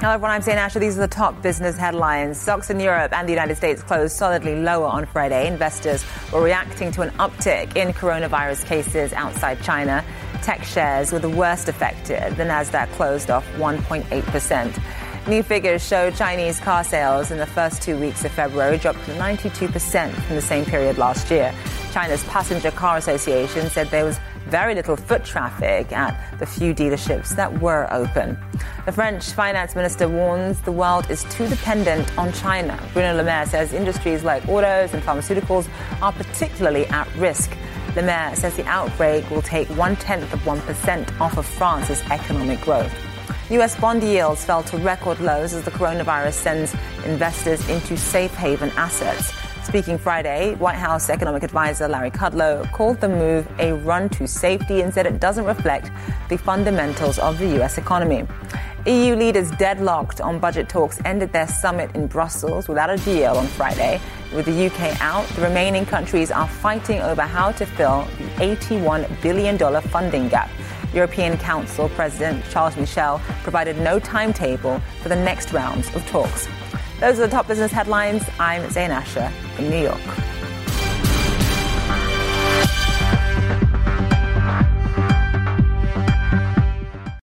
Hello everyone, I'm Zain Asher. These are the top business headlines. Stocks in Europe and the United States closed solidly lower on Friday. Investors were reacting to an uptick in coronavirus cases outside China. Tech shares were the worst affected. The Nasdaq closed off 1.8%. New figures show Chinese car sales in the first 2 weeks of February dropped 92% from the same period last year. China's Passenger Car Association said there was very little foot traffic at the few dealerships that were open. The French finance minister warns the world is too dependent on China. Bruno Le Maire says industries like autos and pharmaceuticals are particularly at risk. Le Maire says the outbreak will take 0.1% off of France's economic growth. U.S. bond yields fell to record lows as the coronavirus sends investors into safe haven assets. Speaking Friday, White House economic advisor Larry Kudlow called the move a run to safety and said it doesn't reflect the fundamentals of the U.S. economy. EU leaders deadlocked on budget talks ended their summit in Brussels without a deal on Friday. With the UK out, the remaining countries are fighting over how to fill the $81 billion funding gap. European Council President Charles Michel provided no timetable for the next rounds of talks. Those are the top business headlines. I'm Zain Asher in New York.